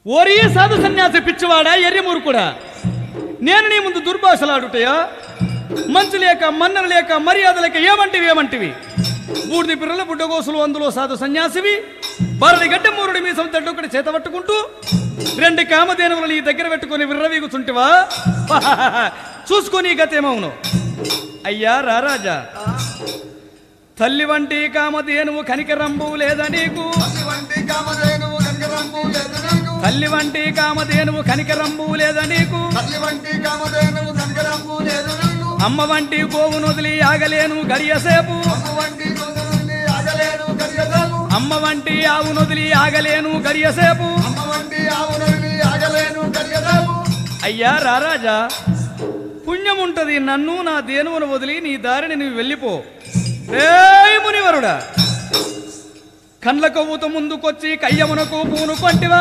ఓరి సాధు సన్యాసి పిచ్చివాడా ఎర్రి మూర్ఖుడా, నేను నీ ముందు దుర్భాషలాడుటయా? మంచి లేక మన్నన లేక మర్యాద లేక ఏమంటివి? బూడిది పిర్రల బుడ్డగోసులు అందులో సాధు సన్యాసివి. భారతి గడ్డ మూరుడి మీ సొంత ఒకటి చేత పట్టుకుంటూ 2 కామధేనువులు నీ దగ్గర పెట్టుకుని విర్రవీగుచుంటివా? చూసుకొని గతేమవును. అయ్యా రారాజా, తల్లి వంటి కామధేనువు కనికరంబు లేదా నీకు? తల్లి వంటి కామధేనువు కనికరంబు లేదా నీకు? అమ్మ వంటి గోవును వదిలి ఆగలేను గడియసేపు. అమ్మ వంటి ఆవును వదిలి ఆగలేను గడియసేపు. అయ్యా రారాజా, పుణ్యం ఉంటది నన్ను నా దేనువును వదిలి నీ దారిని నువ్వు వెళ్ళిపో. మునివరుడా, కండ్ల కొవ్వుతో ముందుకొచ్చి కయ్యమునకు పూను కొంటివా?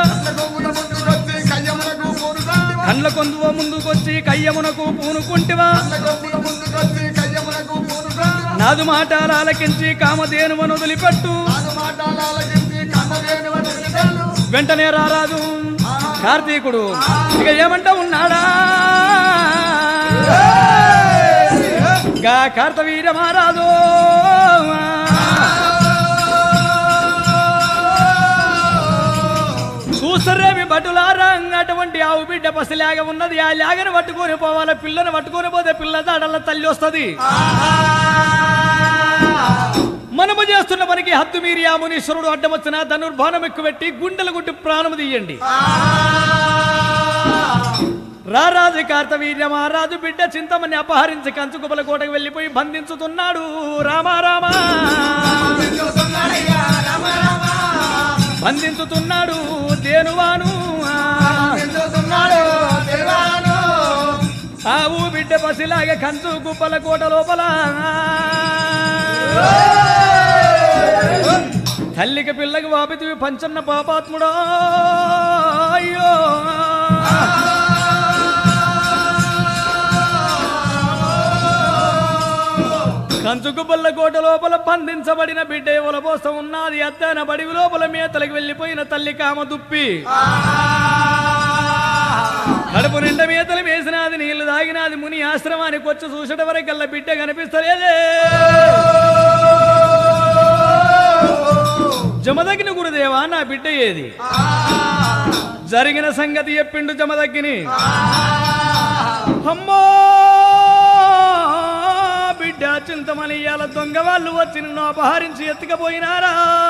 కండ్ల కొందువ ముందుకొచ్చి కయ్యమునకు పూనుకుంటివా? నాదు మాటలు ఆలకించి కామధేనువను వదిలిపెట్టు. వెంటనే రారాదు కార్తీకుడు. ఇక ఏమంటా ఉన్నాడా? గా కార్తవీర్య మహారాజు చూసరేమి బటులారా, అటువంటి ఆవు బిడ్డ పసిలాగా ఉన్నది. ఆ లాగను పట్టుకొని పోవాలి, పిల్లను పట్టుకొని పోతే పిల్ల దాడల్ల తల్లి వస్తుంది. మనము చేస్తున్న పనికి హద్దు మీరి ఆ మునీశ్వరుడు అడ్డమొచ్చిన ధనుర్బాణం ఎక్కుపెట్టి గుండెలు గుట్టి ప్రాణము తీయండి. రారాజు కార్తవీర్య మహారాజు బిడ్డ చింతమని అపహరించి కంచుకుపల కోటకు వెళ్లిపోయి బంధించుతున్నాడు. రామారామా బంధించుతున్నాడు దేనువాను. ఆవు బిడ్డ పసిలాగా కంచు గుప్పల కోట లోపల తల్లికి పిల్లకి వాపితివి పంచన్న పాపాత్ముడా. అయ్యో కంచుకుబల్ల కోట లోపల బంధించబడిన బిడ్డ ఒలపోసం ఉన్నది. అద్దన బడివి లోపల మేతలకు వెళ్లిపోయిన తల్లి కామ దుప్పి కడుపు నిండా మేతలు వేసినది, నీళ్లు తాగినది. ముని ఆశ్రమానికి వచ్చి చూసట వరకల్లా బిడ్డ కనిపిస్తలేదే. జమదగ్ని గురుదేవా, నా బిడ్డ ఏది? జరిగిన సంగతి చెప్పిండు జమదగ్ని. అమ్మో బిడ్డ చింతమని ఇయాల దొంగ వాళ్ళు వచ్చి నిన్ను అపహరించి ఎత్తుకపోయినారా?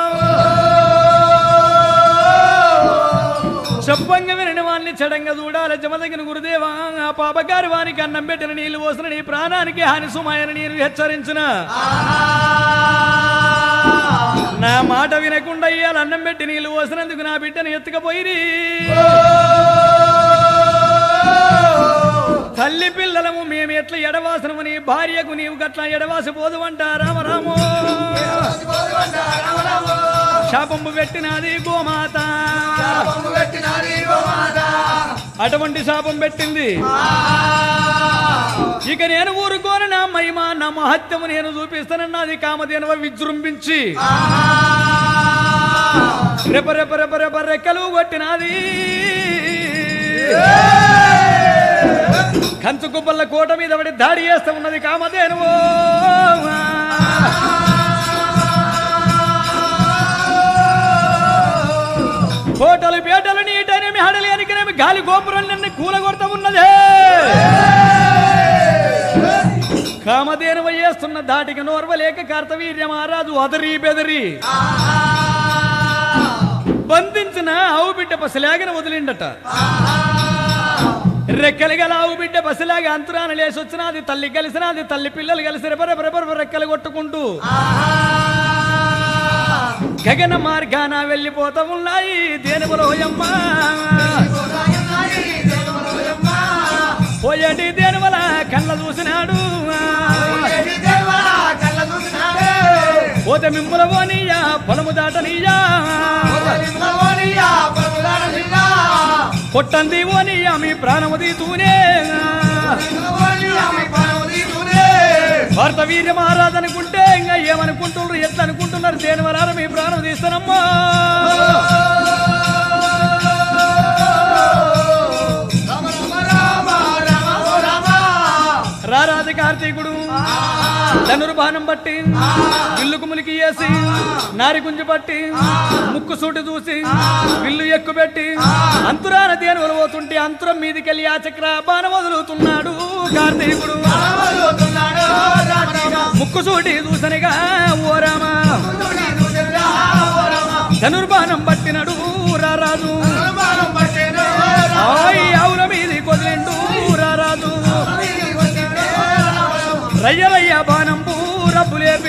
చెప్పంగా వినని వాణ్ణి చెడంగా చూడాలి. జమదగిన గురుదేవా, ఆ పాపగారి వానికి అన్నం పెట్టిన నీళ్లు పోసిన నీ ప్రాణానికి హాని సుమాయని నేను హెచ్చరించిన. నా మాట వినకుండా ఇయ్యాలి అన్నం పెట్టి నీళ్లు పోసినందుకు నా బిడ్డను ఎత్తుకపోయి తల్లి పిల్లలము మేము ఎట్లా ఎడవాసనము, నీ భార్యకు నీవు గట్లా ఎడవాసి పోదువంట. రామరామో శాపంబు పెట్టినది గోమాత, అటువంటి శాపం పెట్టింది. ఇక నేను ఊరుకోని నా మహిమ నా మహత్యము నేను చూపిస్తానన్నది. కామధేనువ విజృంభించి రెప రెప రెప రెప రెక్కలు కొట్టినది. కంచుకుబ్బల్ల కోట మీద పడి దాడి చేస్తూ ఉన్నది కామధేనువు. కోటలు పేటలు నీటనేమి హడలి అనికనేమి గాలి గోపురాలన్నీ కూలగొడతా ఉన్నదే. కామధేనువు చేస్తున్న దాటికి నోర్వలేక కార్తవీర్య మహారాజు అదరి బెదరి బంధించిన ఆవు బిడ్డ పసిలాగన వదిలిండట. రెక్కలు గల ఆవు బిడ్డ బసిలాగా అంతరాన లేసి వచ్చినది. తల్లి కలిసినది, తల్లి పిల్లలు కలిసి రెపరెపరెపర రెక్కలు కొట్టుకుంటూ గగన మార్గాన వెళ్ళిపోతా ఉన్నాయి. దేనువలోయమ్మ పోయేటి దేనువల కళ్ళ చూసినాడు. పోతే మిమ్ముల పోనీయా పొలము దాటనీయా, కొట్టంది ఓనియా మీ ప్రాణము తీతూనే. భారత వీర్య మహారాజు అనుకుంటే ఇంకా ఏమనుకుంటున్నారు, ఎట్లా అనుకుంటున్నారు? దేని వరాలు మీ ప్రాణం తీస్తానమ్మా. ధనుర్బాణం బట్టి విల్లుకు ములికి వేసి నారి గుంజి పట్టి ముక్కు సూటి చూసి విల్లు ఎక్కుపెట్టి అంతురాన దేని వలబోతుంటే అంతురం మీదికెళ్ళి ఆ చక్ర బాణం వదులుతున్నాడు కార్తీకుడు. ముక్కు సూటి చూసనిగా ఓ రామ ధనుర్బాణం పట్టినడు రారాజు ఆవుల మీది కొదిలిండు రారాజు రయ్యలయ్య బాణంబు రబ్బులేపి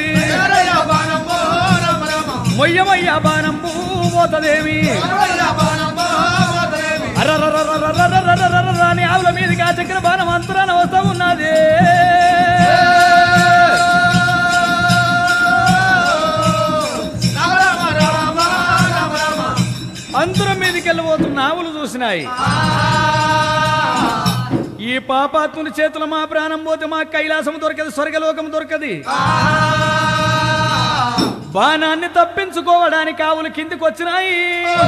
మొయ్యమయ్య బాణంబు పోతదేవి అర్రని ఆవుల మీదకి ఆ చక్ర బాణం అంతరాన వస్తా ఉన్నది. అంతరం మీదకి వెళ్ళబోతున్న ఆవులు చూసినాయి. ఈ పాపాత్ముని చేతుల మా ప్రాణం పోతే మా కైలాసం దొరకదు, స్వర్గలోకం దొరకది. బాణాన్ని తప్పించుకోవడానికి ఆవులు కిందికి వచ్చినాయి.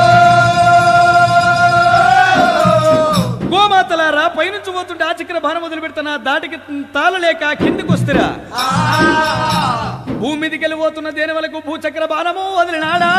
గోమాతలారా పైనుంచి పోతుంటే ఆ చక్ర బాణం వదిలి పెడుతున్నా దాటికి తాళలేక కిందికి వస్తురా. భూమి మీదకి వెళ్ళిపోతున్న దేని వరకు భూచక్ర బాణము వదిలినాడా.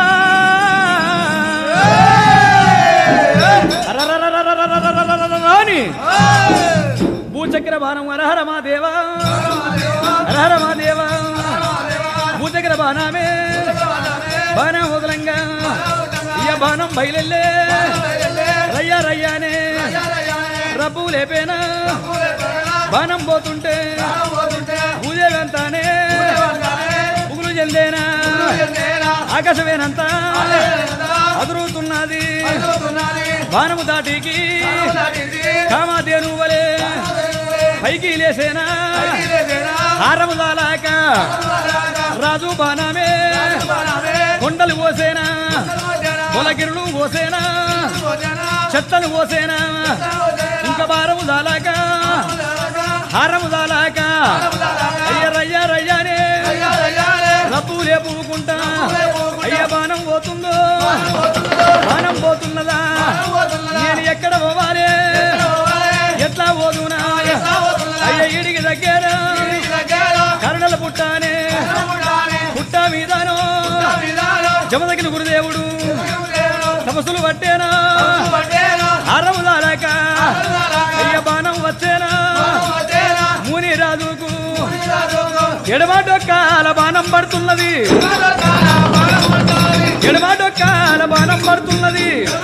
భూచక్ర బాణం హరహర మా దేవా హరహర మా దేవా భూచక్ర బాణమే బాణం వదలంగా ఇయ బాణం బయలెల్లే రయ్యా రయ్యానే రబ్బు లేపేనా బాణం పోతుంటే పూజేవంతానే పుగులు జల్దేనా ఆకాశమేనంతా అదురుతున్నది. బాణము దాటికి కామాదేను వలే పైకి లేసేనా హారము దాలాక రాజు బాణమే కొండలు పోసేనా పొలగిరులు పోసేనా చెత్తలు పోసేనా ఇంకా భారము దాలాక హారము దాలాక అయ్య రయ్యానే రబ్బు లేపుకుంటా అయ్య బాణం పోతుందో బాణం పోతున్నదా నేను ఎక్కడ పోవాలి ఎట్లా పోదునా అయ్య ఇడికి దగ్గర కరుణల పుట్టానే పుట్ట మీదనో జమదగిన గురుదేవుడు తపస్సులు పట్టేనా హారము దాలాక అయ్య బాణం వచ్చేనా ముని రాజుకు ఎడమాటొక్కాల బాణం పడుతున్నది ఎడమాటొక్కాల బాణం పడుతున్నది.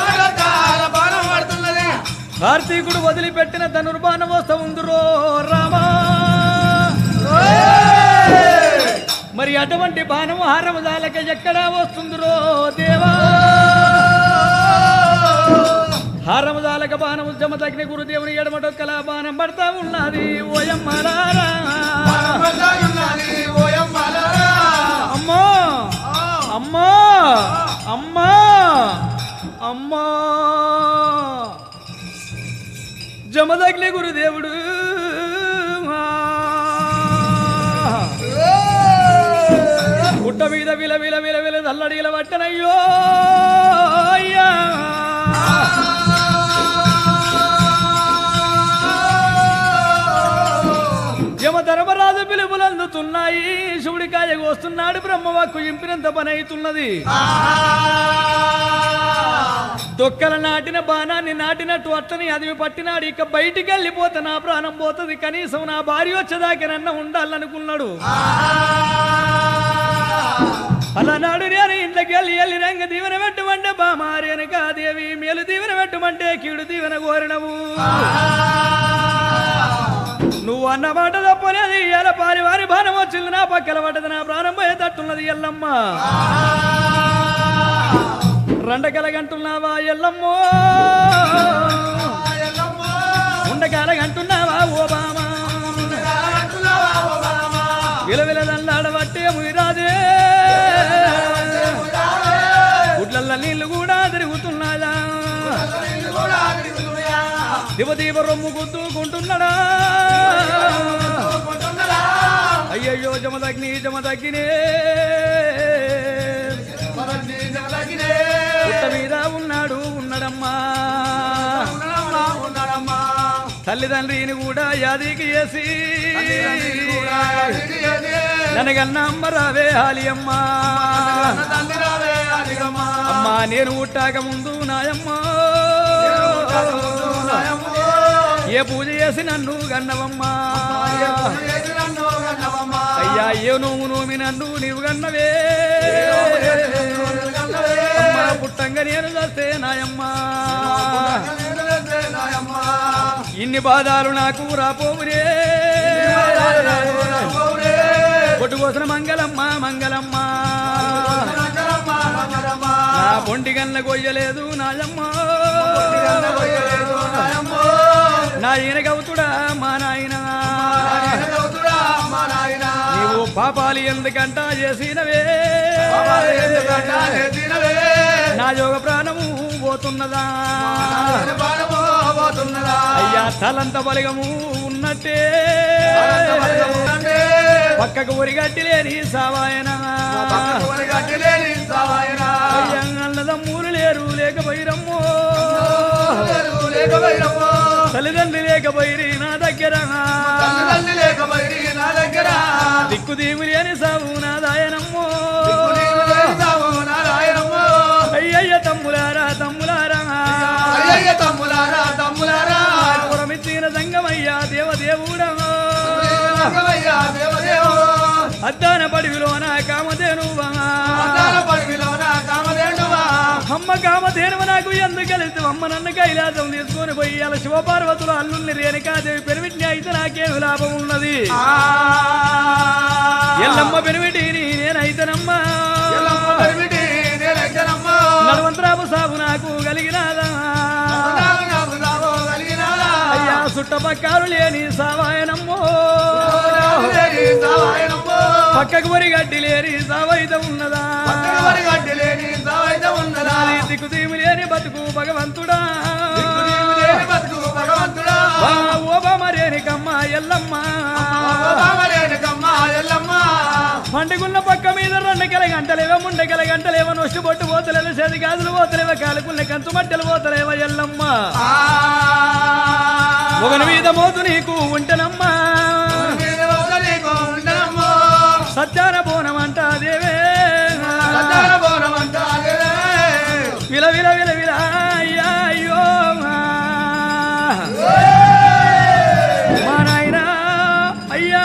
కార్తీకుడు వదిలిపెట్టిన ధనుర్బాణం వస్తా ఉందిరో రామా. మరి అటువంటి బాణం హారము దాలక ఎక్కడా వస్తుందిరో దేవా. హారము దాలక బాణము జమదగ్ని గురుదేవుని ఎడమటొక్కల బాణం పడతా ఉన్నది ఓయమ్మలారా. అమ్మా అమ్మా అమ్మా అమ్మా జమదగ్ని గురుదేవుడు పుట్ట మీద విల విల విల విల దల్లడిల పట్టనయ్యో అయ్యా. యమధర్మరాజు పిలుపులు అందుతున్నాయి. శివుడికాయ కోస్తున్నాడు. బ్రహ్మవాక్కు ఇంపినంత పని అవుతున్నది. దొక్కల నాటిన బాణాన్ని నాటినట్టు అట్లని అదివి పట్టినాడు. ఇక బయటికి వెళ్ళిపోతే నా ప్రాణం పోతుంది, కనీసం నా భార్య వచ్చేదాకేనన్నా ఉండాలనుకున్నాడు. అలానాడు నేను ఇంట్లోకి వెళ్ళి రంగ దీవెన పెట్టమంటే బామారేను కాదేవి మేలు దీవెన పెట్టమంటే కీడు దీవెన కోరినవు. నువ్వు అన్న మాట తప్పనేది. ఎలా పారి వారి బాణం వచ్చింది నా పక్కల పడ్డది, నా ప్రాణం పోయేటట్టున్నది ఎల్లమ్మ. రెండకలగంటున్నావా ఎల్లమ్మో, ఉండకాలగంటున్నావా ఓ బామ, విలవిలదల్లాడబట్టే ముయిరాజే గుడ్లల్ల నీళ్లు కూడా తిరుగుతున్నాయా, దివదీవ రొమ్ము గుద్దుకుంటున్నాడా. అయ్యయ్యో జమదగ్ని జమదగ్గినే పుట్ట మీద ఉన్నాడమ్మా. తల్లిదండ్రిని కూడా యాదికి చేసి ననగన్న అమ్మ రావే హాలియమ్మ అమ్మా నేను పుట్టాక ముందు నాయమ్మ ఏ పూజ చేసి నన్ను గన్నవమ్మా అయ్యా ఏ నోము నోమి నన్ను నీవు గన్నవే అమ్మా పుట్టంగా నేను చేస్తే నాయమ్మా ఇన్ని బాధాలు నాకు రాపోవురే కొట్టుకోసిన మంగళమ్మ మంగళమ్మ నా బొంటి గల్ల కొయ్యలేదు నాయమ్మ నా ఈయనకవుతుడా మా నాయన నీవు పాపాలు ఎందుకంట చేసినవే నా యోగ ప్రాణము పోతున్నదా అయ్యా తలంత బలిగము ఉన్నట్టే పక్కకు ఒరిగట్టి లేని సావాయన అన్నదమ్ములు లేరు లేకపోయిరమ్మో తల్లిదండ్రి లేకపోయి నా దగ్గర దిక్కు దీవు లేని సాగు నాదాయనమ్మో అయ్యయ్య తమ్ములారా తమ్ములారా పురమిచ్చిన సంగమయ్యా దేవదేవుడా అద్దాన పడివిలోన కామధేనువా అమ్మ కామధేనువ నాకు ఎందుకు కలిసి అమ్మ నన్ను కైలాసం తీసుకొని పోయి అలా శివపార్వతులు అల్లుల్ని రేణుకాదేవి పెరిమిటిని అయితే నాకేం లాభం ఉన్నది ఎల్లమ్మ పెరిమిటిని నేనైతేనమ్మా నడవంతరాపు సాగు నాకు కలిగినాదా అయ్యా చుట్టపక్కలు లేని సావాయనమ్మో పక్కకు వరి గడ్డి లేని సావైతే ఉన్నదా దిక్కు తీమి లేని బతుకు భగవంతుడా ఓబమరేనికమ్మ ఎల్లమ్మ పండుగున్న పక్క మీద 2 గంటలేవో 3 గంటలేవో నొష్టి బొట్టు పోతలేవో చేతి గాజులు పోతలేవో కాలుకున్న కంచు మట్టెలు పోతలేవో ఎల్లమ్మ ఒకని మీద మోతు నీకు ఉంటనమ్మా సత్యాన బోనం అంటా దేవే విల విల విల విల అయ్యా అయ్యో మా నాయనా అయ్యా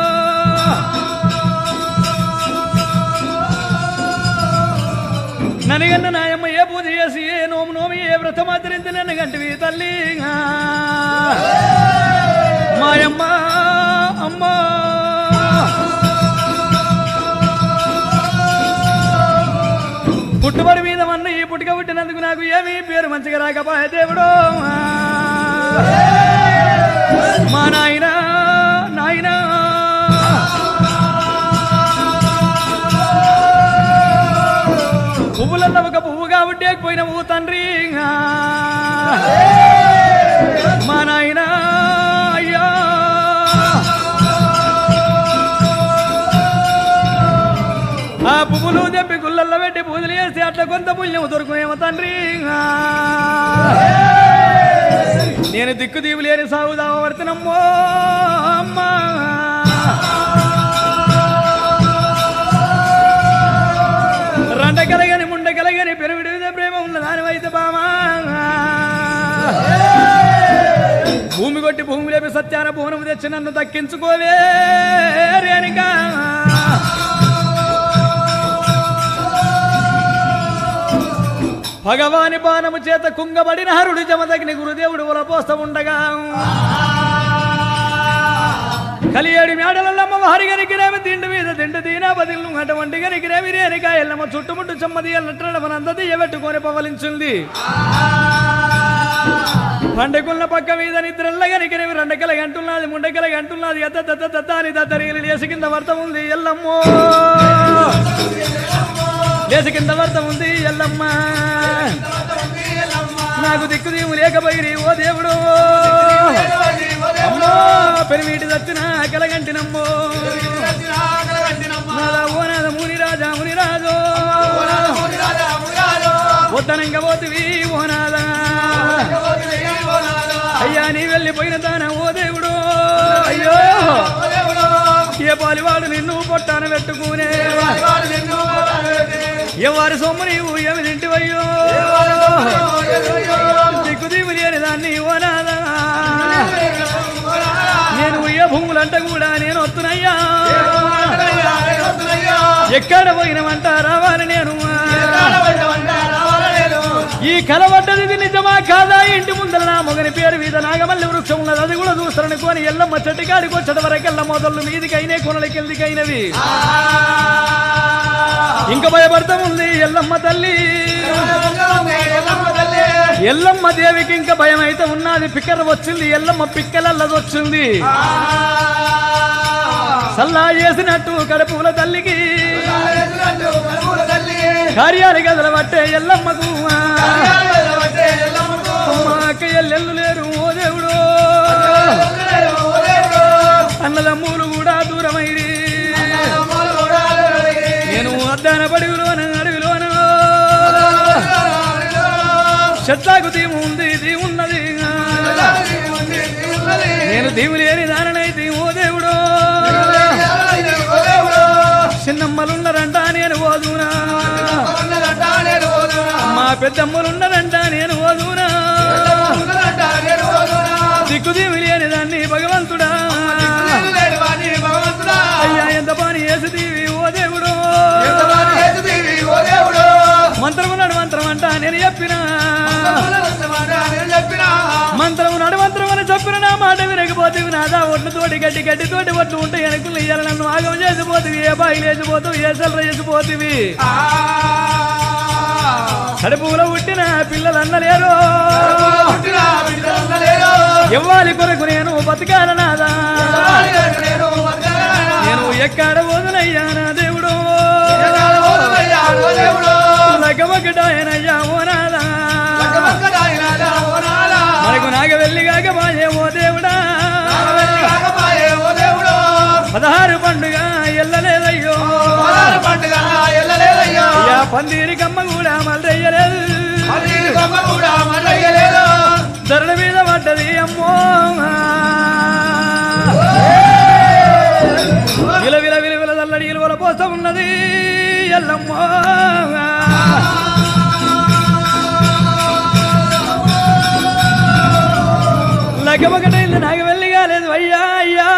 నన్నుగన్న నాయమ్మ ఏ పూజ చేసి ఏ నోము నోమి ఏ వ్రతం ఆచరించి నన్ను గంటివి తల్లి మాయమ్మ అమ్మా పుట్టుబడి మీద మన్న ఈ పుట్టుక పుట్టినందుకు నాకు ఏమీ పేరు మంచిగా రాకపోయే దేవుడు మా నాయనా నాయనా పువ్వులలో ఒక పువ్వుగా ఉడ్డేకపోయినవు తండ్రి మా నాయనా అయ్యా ఆ పువ్వులు తెప్పి గుళ్ళల్లో పెట్టి పూజలు చేసి అట్లా కొంత పుణ్యం దొరుకునేమో తండ్రి నేను దిక్కు దీవు లేని సాగుదావ వర్తనమ్మో అమ్మా రండకలగని ముండకలగని పెరువిడి మీద ప్రేమ ఉన్న దానివైతే బామా భూమి కొట్టి భూమి లేపి సత్యాన భువనము తెచ్చి నన్ను దక్కించుకోవే రేణుకా భగవాని బాణము చేత కుంగబడిన హరుడు జమదగ్ని గురుదేవుడు ఒలపోస్త ఉండగా కలియేడు మేడలమ్మ హరిగనికిరేమి తిండి మీద తిండి తీనా బదిలు అటువంటి గనికిరేమి రేణుకా ఎల్లమ్మ చుట్టుముట్టు చెమ్మది ఎల్లట్లంతా తీయబెట్టుకొని పవలించింది పండుకున్న పక్క మీద నిద్రల్లగనికిరేమి 2 గంటున్నది 3 గంటున్నది అని దత్తరీలు లేసి కింద వర్త ఉంది ఎల్లమ్మో లేసి కింద వర్త ఉంది ఎల్లమ్మ నాకు దిక్కు దీము లేకపోయి ఓ దేవుడు అమ్మో పెరిమీటి దచ్చిన కలగంటినమ్మో ఓనాద మునిరాజా మునిరాజో వద్దనంగా పోతివి ఓనాదా అయ్యా నీ వెళ్ళిపోయిన దాన ఓ దేవుడు అయ్యో ఏ పాలివాడు నిన్ను పొట్టాన పెట్టుకునే ఎవరి సొమ్ము నీవు ఏమి తింటివయ్యో దిక్కుదీపు లేని దాన్ని ఓనాదా నేను ఏ భూములంట కూడా నేను వస్తున్నాయ్యా ఎక్కడ పోయినమంట రావాలి నేను ఈ కలవడ్డది నిజమా కాదా ఇంటి ముందర నా మొగని పేరు మీద నాగమల్లి వృక్షం ఉన్నది అది కూడా చూస్తారనుకోని ఎల్లమ్మ చెట్టుకాడికి వచ్చేట వరకెళ్ళ మొదళ్ళు మీదికైనా కొనలకెళ్ళికైనవి ఇంకా భయపడతా ఉంది ఎల్లమ్మ తల్లి ఎల్లమ్మ దేవికి ఇంకా భయం అయితే ఉన్నది పిక్కర వచ్చింది ఎల్లమ్మ పిక్కలల్లది వచ్చింది సల్లా చేసినట్టు కడుపుల తల్లికి కార్యాలు గదల పట్టే ఎల్లమ్మకు అక్క ఎల్లెల్లు లేరు ఓ దేవుడు అన్నదమ్ములు కూడా దూరమైరి నేను అద్దాన పడుగులోన అడవిలోన చెట్లాకు దీము ఉంది దీవున్నది నేను దీవు లేని దాననైతే ఓ దేవుడు చిన్నమ్మలున్నారంట నేను ఓదునా మా పెద్దమ్మలున్నారంట నేను ఓదునా దిక్కుదీవి లేని దాన్ని భగవంతుడా అయ్యా ఎంత పని వేసుదీవి ఓ దేవుడు మంత్రము నడుమంత్రం అంట నేను చెప్పినా మంత్రము నడుమంత్రం అని చెప్పిన నా మాట వినకపోతేవి నాదా ఒడ్లు తోటి గడ్డి గడ్డితోటి ఒడ్లు ఉంటే వెనకులు ఇయ్యాలి నన్ను ఆగం చేసిపోతుంది ఏ బాయిలు వేసిపోతావు ఏ సెలర వేసిపోతుంది కడుపులో పుట్టిన పిల్లలు అన్నలేరు ఇవ్వాలి కొరకు నేను బతకాల నాదా నేను ఎక్కడ వదులయ్యా నా దేవుడు లగమగడాయనయ్యా ఓ నాదా మనకు నాగ వెళ్ళిగాక బాయే ఓ దేవుడా 16 పండుగ ఎల్లలేదయ్యో అయ్యా పందిరి కమ్మ కూడా మల్లయ్యలేదు ధరల మీద పడ్డది అమ్మో విల విల విల విల దల్లడి ఇలువల పోస్తా ఉన్నది ఎల్లమ్మో లగమగటైంది నాకు వెళ్ళి కాలేదు అయ్యా అయ్యా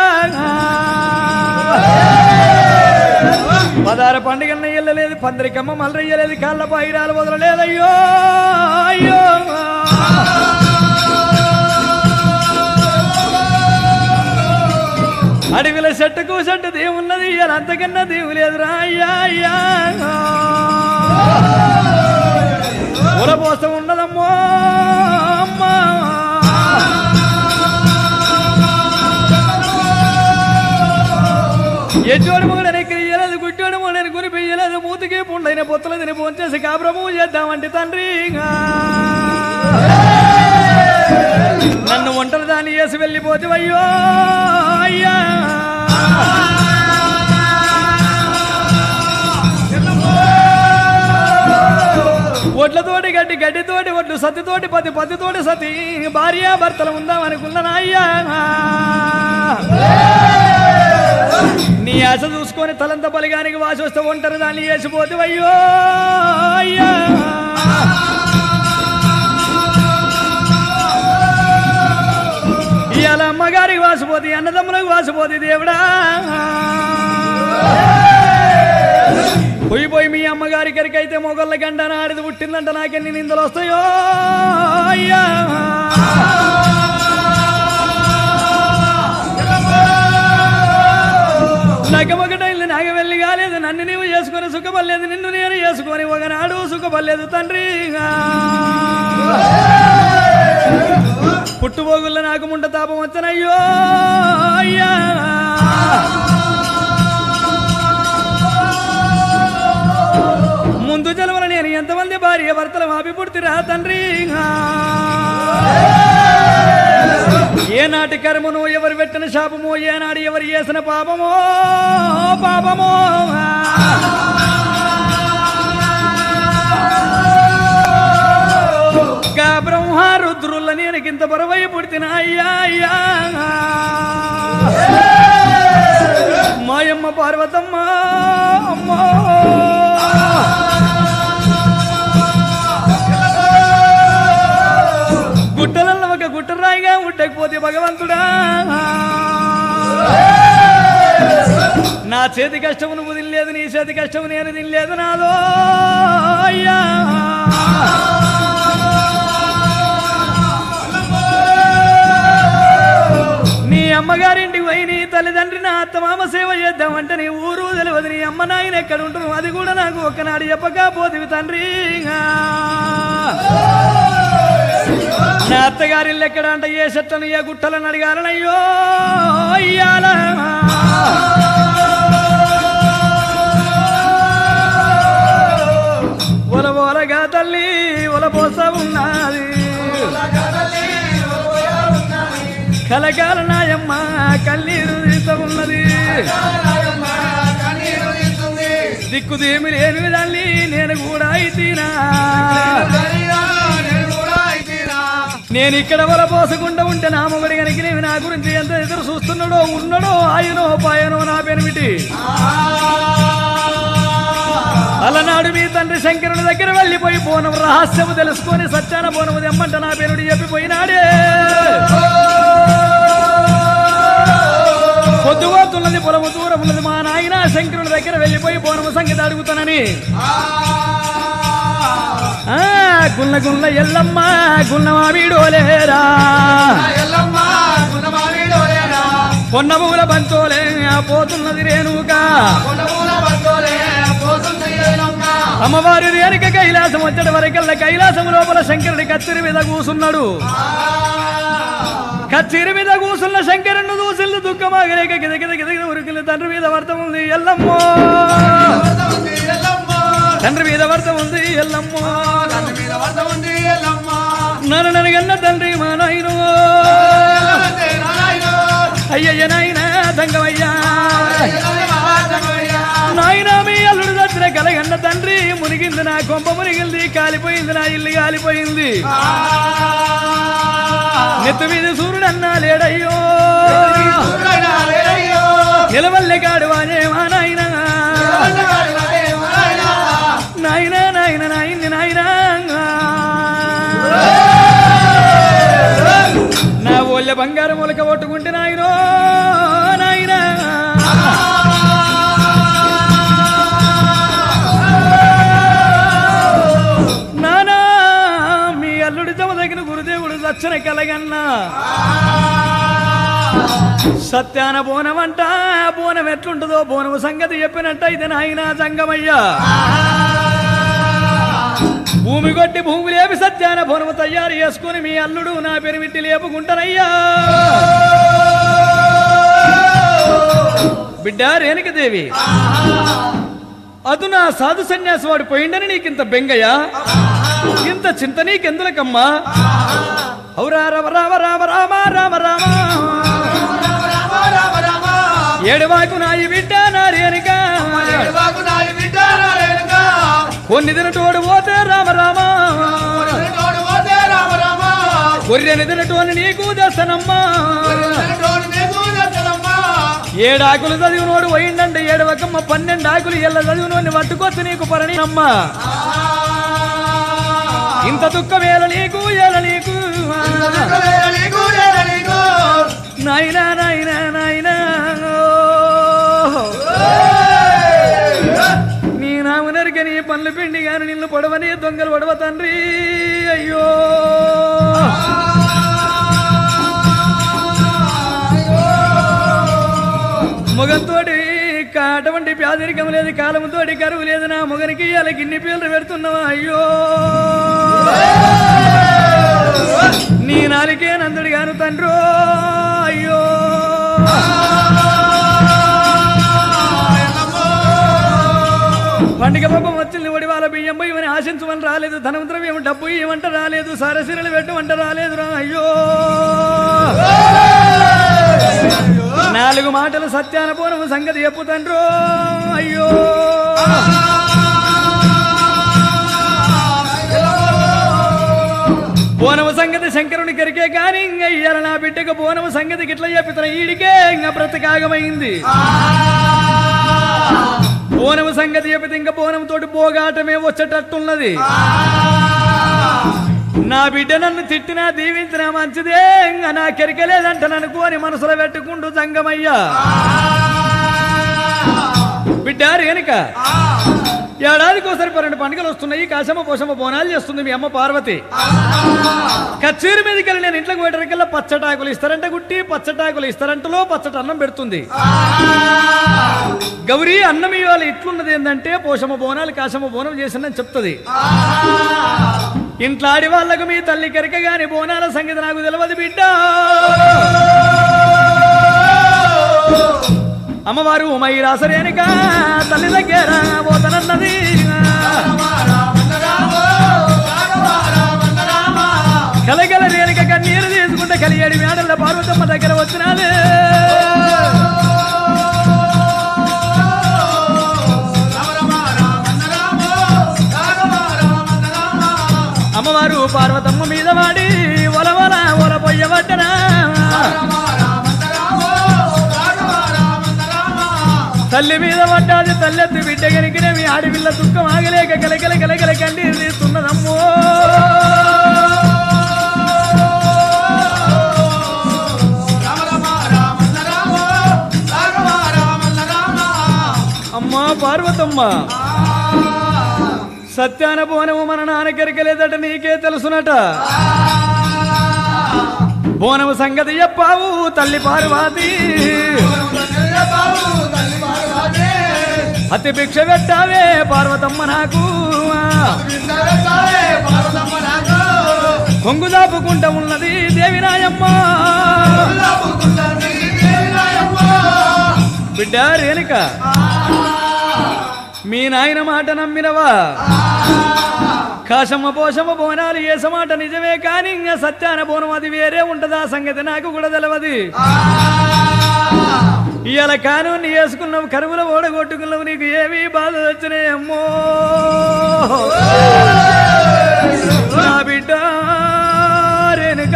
16 పండుగన్న వెళ్ళలేదు పందిరికమ్మ మల్లయ్యలేదు కాళ్ళ పైరాలు వదలలేదయ్యో అయ్యో అడవిల చెట్టుకు చెట్టు దేవున్నది ఇవాళ అంతకన్నా దేవు లేదురా అయ్యా అయ్యా ఉలపోసం ఉన్నదమ్మో అమ్మా ఎచ్చోడు మొగడని ఎక్కడియలేదు గుట్టోడు మొగడని గురిపెయ్యలేదు మూతికి పుండైన పొత్తులు తిని పోంచేసి కాబ్రము చేద్దామంటే తండ్రి నన్ను ఒంటరి దాన్ని వేసి వెళ్ళిపోతే అయ్యో అయ్యా ఒడ్లతోటి గడ్డి గడ్డితోటి ఒడ్లు సతితోటి పతితోటి సతి భార్య భర్తలు ఉందాం అనుకున్నాను అయ్యా నీ ఆశ చూసుకొని తలంత బలిగానికి వాసి వస్తే ఒంటరి దాన్ని వేసిపోతే అయ్యో అయ్యా ఇవాళ అమ్మగారికి వాసిపోతే అన్నదమ్ములకు వాసిపోతే దేవుడా పోయి మీ అమ్మగారి కరికైతే మొగళ్ళ గంట ఆడిది పుట్టిందంట నాకెన్ని నిందలు వస్తాయో అయ్యా లగమగటైంది నాకు వెళ్ళి కాలేదు నన్ను నీవు చేసుకొని సుఖపడలేదు నిన్ను నేను చేసుకొని ఒకనాడు సుఖపడలేదు తండ్రి పుట్టుబోగుల్లో నాకు ముండ తాపం వచ్చనయ్యో అయ్యా ముందు జన్మల నేను ఎంతమంది భార్య భర్తలు మాపి పుట్టిరా తండ్రి ఏనాటి కర్మను ఎవరు పెట్టిన శాపమో ఏనాడు ఎవరు చేసిన పాపమో పాపమో బ్రహ్మ రుద్రుల నేను కింద బరువై పుట్టిన అయ్యా అయ్యా మాయ పార్వతమ్మ అమ్మ గుట్టలలో ఒక గుట్టరాయిగా ఉండకపోతే భగవంతుడా నా చేతి కష్టము నువ్వు తినలేదు, నీ చేతి కష్టము నేను తినలేదు నాదో అయ్యా. నీ అమ్మగారింటికి పోయి నీ తల్లిదండ్రి నా అత్తమామ సేవ చేద్దామంటే నీ ఊరు తెలియదు, నీ అమ్మ నాయన ఎక్కడ ఉంటున్నావు అది కూడా నాకు ఒక్కనాడు చెప్పకపోతివి తండ్రి. నా అత్తగారిల్లు ఎక్కడ అంటే ఏ చెట్లను ఏ గుట్టలను అడిగాలనయ్యో అయ్యాల. ఒలబోలగా తల్లి ఒలబోస ఉన్నది కలకాల నాయమ్మ కన్నీరు తీస్తున్నది, దిక్కుదేమి లేని తల్లి నేను కూడా అయితేనా. నేను ఇక్కడ వల పోసకుండా ఉంటే నా మొగడి కనుక నేను నా గురించి ఎంత ఎదురు చూస్తున్నాడో ఉన్నాడో ఆయనో పాయనో నా పెనిమిటి. అలనాడు మీ తండ్రి శంకరుని దగ్గర వెళ్ళిపోయి బోనం రహస్యము తెలుసుకొని సత్యాన బోనము తెమ్మంట నా పేరుడి చెప్పిపోయినాడే. పొద్దుగోతున్నది పొలము దూరం ఉన్నది, మా నాయన శంకరుని దగ్గర వెళ్ళిపోయి బోనము సంగతి అడుగుతానని గుల్ల గుల్ల ఎల్లమ్మ గున్నమా వీడోలేరా పొన్నమూల బంతోలే పోతున్నది రేణుగా అమ్మవారి రేణుక కైలాసం వచ్చేట వరకల్లా కైలాసం లోపల శంకరుడి కచ్చిరి మీద కూసున్నాడు. కచ్చిరి మీద కూసున్న శంకరుడు దూసిల్లు దుఃఖమాగలేక గిదగిద గిదగిద ఉరికిల్లు తండ్రి మీద వర్తం ఉంది ఎల్లమ్మో, తండ్రి మీద వర్తం ఉంది ఎల్లమ్మో, నన్ను ననగన్న తండ్రి మా నాయనో అయ్యయ్య నాయన దంగమయ్యా నాయన మీ అల్లుడు దగ్గర కలగన్న తండ్రి మునిగింది నా కొంప మునిగింది, కాలిపోయింది నా ఇల్లు కాలిపోయింది, నెత్తి మీద సూర్యుడు అన్నా లేడయ్యో నిలవల్లే కాడు వానే మా నాయన నాయన నాయన నాయన్ని నాయన నా ఓళ్ళ బంగారం మొలక కొట్టుకుంటే నాయనో నాయన నానా మీ అల్లుడి తమ దగ్గర గురుదేవుడు దచ్చన కలగన్నా సత్యాన బోనమంట బోనం ఎట్లుంటుందో బోనము సంగతి చెప్పినట్టయితే నాయన జంగమయ్యా భూమి కొట్టి భూమి లేపి సత్యాన బోనము తయారు చేసుకుని మీ అల్లుడు నా పెరిమిట్టి లేపుకుంటానయ్యా. బిడ్డ రేణుకదేవి అదు నా సాధు సన్యాసి వాడు పోయిండని నీకింత బెంగయ్యా, ఇంత చింత నీకెందులకమ్మా. ఔరా రామ రామ రామ రామ రామ రామ ఏడువాకు నాయి బిడ్డ నా రేణుక కొన్ని దినటోడు పోతే రామ రామ కొర్రెని దినటోని నీకు దర్శనమ్మా. ఏడాకులు చదివినోడు పోయిందంటే ఏడవకమ్మ 12 ఆకులు ఎల్ల చదివినోడిని పట్టుకొచ్చి నీకు పరణి అమ్మ. ఇంత దుఃఖమేల నీకు ఏల నీకు నాయనా నాయనా నాయనా నీ నామునరిక నీ పనులు పిండి గాని నిన్ను పొడవని దొంగలు పొడవ తండ్రి అయ్యో. మొగంతోటి అటువంటి పేదరికం లేదు, కాలంతోటి కరువు లేదు, నా మొగనికి అలా గిన్ని పేర్లు పెడుతున్నావా అయ్యో. నీ నాలికే నందుడు గాను తండ్రో అయ్యో. పండుగ పాపం వచ్చింది ఒడివాల బియ్యం ఇవని ఆశించమని రాలేదు, ధనం ద్రవ్యం డబ్బు ఇవ్వంట రాలేదు, సరసిరలు పెట్టమంట రాలేదు రా అయ్యో. 4 మాటలు సత్యాన పూర్వం సంగతి చెప్పుతండ్రో అయ్యో. బోనము సంగతి శంకరుని కరికే కానీ ఇంక ఇయ్యాల నా బిడ్డకు బోనము సంగతి గిట్ల చెప్పుతున్న ఈడికే ఇంకా బ్రతకాగమైంది. బోనం సంగతి చెబితే ఇంకా బోనం తోటి పోగాటమే వచ్చేటట్టున్నది. నా బిడ్డ నన్ను తిట్టినా దీవించినా మంచిదే, ఇంకా నా కెరికలేదంటననుకోని మనసులో పెట్టుకుంటూ జంగమయ్యా బిడ్డ రేణుక ఏడాదికోసారి 12 పండుగలు వస్తున్నాయి. కాశమ్మ పోషమ్మ బోనాలు చేస్తుంది మీ అమ్మ పార్వతి. కచ్చేరి మీదకి వెళ్ళి నేను ఇంట్లోకి పోయేటరికల్లా పచ్చటాకులు ఇస్తారంట, గుట్టి పచ్చటాకులు ఇస్తారంటలో పచ్చటి అన్నం పెడుతుంది. గౌరీ అన్నం ఇవాళ ఇట్లున్నది ఏంటంటే పోషమ్మ బోనాలు కాశమ్మ బోనం చేసిందని చెప్తుంది. ఇంట్లో ఆడి వాళ్ళకు మీ తల్లి కెరక గాని బోనాల సంగతి నాకు తెలియదు బిడ్డ. అమ్మవారు ఉమయ్య రేణుక తల్లి దగ్గర పోతనన్నది. కలగల రేణుక కన్నీరు తీసుకుంటే కలియేడి మేడల పార్వతమ్మ దగ్గర వచ్చినాలే. అమ్మవారు పార్వతమ్మ మీద వాడి ఒలవల ఒల పొయ్యబట్టనా. తల్లి మీద పడ్డాది తల్లెత్తి బిడ్డ గనికినవి ఆడపిల్ల దుఃఖం ఆగలేక కలకల కలకల కన్నీరు తీస్తున్నదమ్మో. అమ్మా పార్వతమ్మ సత్యాన బోనము మన నాన్న కెరకలేదట నీకే తెలుసునట. బోనము సంగతి చెప్పావు తల్లి పార్వతి, అతి భిక్ష పెట్టావే పార్వతమ్మ నాకు. కొంగు దాపుకుంటా ఉన్నది దేవి నాయమ్మ. బిడ్డ రేణుక మీ నాయన మాట నమ్మినవా? కాశమ్మ పోషమ్మ బోనాలు ఏసమాట నిజమే, కానీ ఇంకా సత్యాన బోనం అది వేరే ఉంటదా సంగతి నాకు కూడా తెలియదు. ఇవాళ కానూన్ని వేసుకున్నావు, కరువులో ఓడగొట్టుకున్నావు, నీకు ఏమీ బాధ వచ్చినాయమ్మో నా బిడ్డ రేణుక.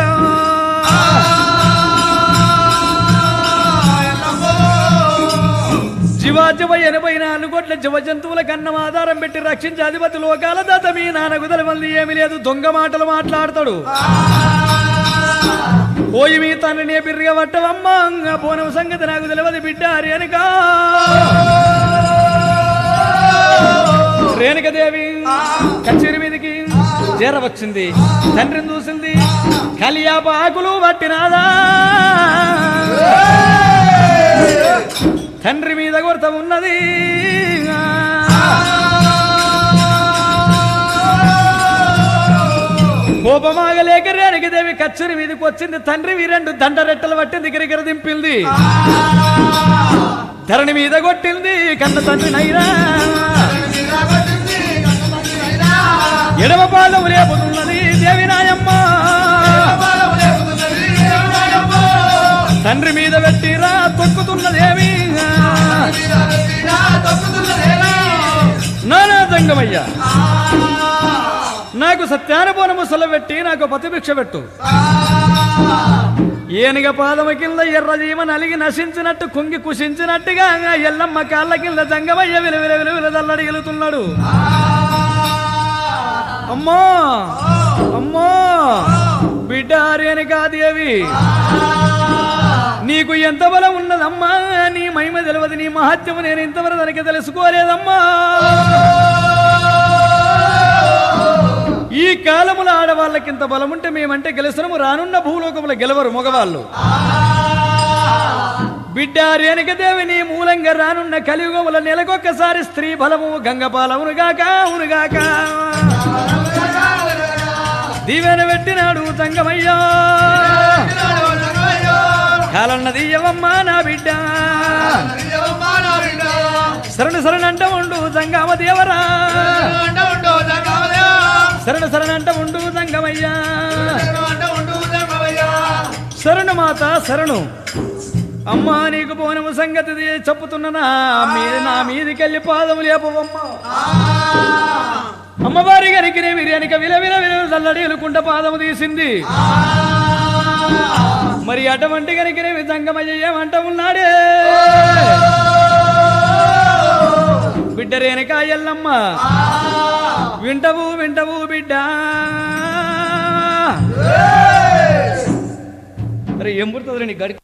జీవాజీవ 84 కోట్ల జీవ జంతువుల కన్నం ఆధారం పెట్టి రక్షించే అధిపతి లోకాల దాత మీ నాన్నకు తెలవల్ది ఏమీ లేదు. దొంగ మాటలు మాట్లాడతాడు. పోయి మీ తండ్రిని బిర్రిగా పట్టవమ్మా, బోనం సంగతి నాకు తెలియదు బిడ్డ రేణుక. రేణుకదేవి కచ్చేరి మీదకి చేర వచ్చింది. తండ్రిని చూసింది, కలియాప ఆకులు పట్టినాదా. తండ్రి మీద కొరత ఉన్నది. కోపమాగలేక రేణుకదేవి కచ్చేరి మీదకి వచ్చింది. తండ్రి 2 దండరెట్టలు పట్టి దగ్గర దింపింది. ధరణి మీద కొట్టింది కన్న తండ్రి నైనా. ఎడమ పాదము లేపుతున్నది దేవి నాయమ్మ. తండ్రి మీద పెట్టిరా తొక్కుతున్నదేమి నానా దంగమయ్య. నాకు సత్యాన బోనము సొలబెట్టి నాకు పతిభిక్ష పెట్టు. ఏనుగ పాదమ కింద ఎర్రజీమ నలిగి నశించినట్టు కుంగి కుషించినట్టుగా ఎల్లమ్మ కాళ్ళ కింద జంగమయ్య విలవిలవిలవిలదల్లడిగలుతున్నాడు. అమ్మో అమ్మో బిడ్డ రేణుకాదేవి, నీకు ఎంత బలం ఉన్నదమ్మా. నీ మహిమ తెలియదు, నీ మహత్యము నేను ఇంతవరకు దానికి తెలుసుకోలేదమ్మా. ఈ కాలముల ఆడవాళ్ళకి ఇంత బలం ఉంటే మేమంటే గెలుస్తున్నాము. రానున్న భూలోకముల గెలవరు మగవాళ్ళు. బిడ్డ రేణుకదేవి నీ మూలంగా రానున్న కలియుగముల నెలకొక్కసారి స్త్రీ బలము గంగపాలవునుగాక అవునుగాక. దీవెన పెట్టినాడు తంగమయ్యా. కాలన్నది యవమ్మ నా బిడ్డ. శరణు శరణంట ఉండు జంగమ దేవరా. శరణు శరణంట ఉండు జంగమయ్యా. శరణు మాత శరణు. అమ్మా నీకు బోనము సంగతి చెప్పుతున్నా నా మీదికెళ్ళి పాదము లేపవమ్మా. అమ్మవారి గారికి విరియానిక విలవిల చల్లడేలుకుంట పాదము తీసింది. మరి అటువంటి గనికి జంగమయ్య ఏమంట ఉన్నాడే. బిడ్డ రేణుకా ఎల్లమ్మ వింటవు వింటవు బిడ్డ అరే ఏం పుడుతుంది నీ గడి